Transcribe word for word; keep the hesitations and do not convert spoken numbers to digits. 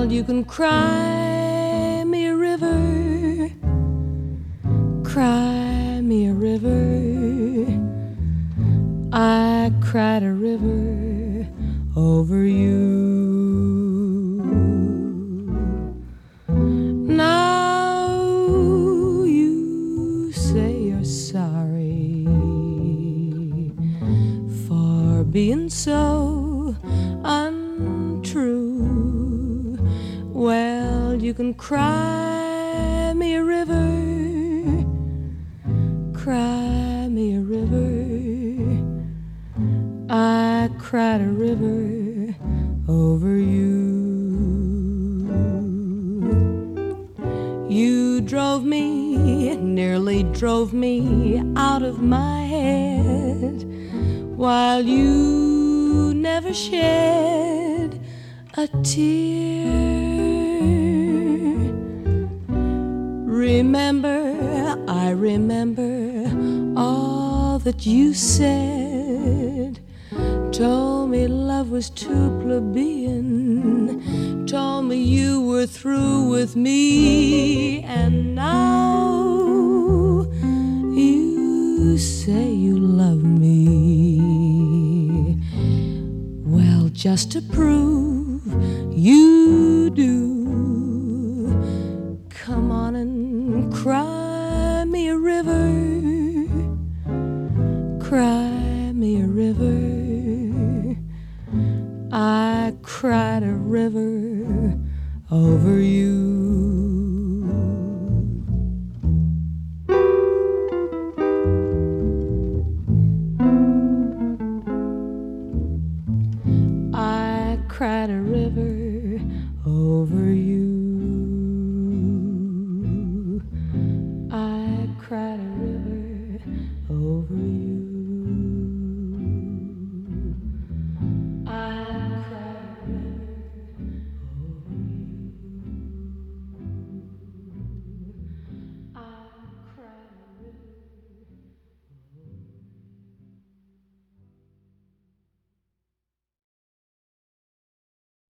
Well, you can cry me a river, cry me a river. I cried a river over you. Now you say you're sorry for being so untrue. Well, you can cry me a river, cry me a river. I cried a river over you. You drove me, nearly drove me out of my head, while you never shed a tear. Remember, I remember all that you said. Told me love was too plebeian, told me you were through with me, and now you say you love me. Well, just to prove you do, come on and cry me a river, cry me a river. I cried a river over you. I cried a river over you.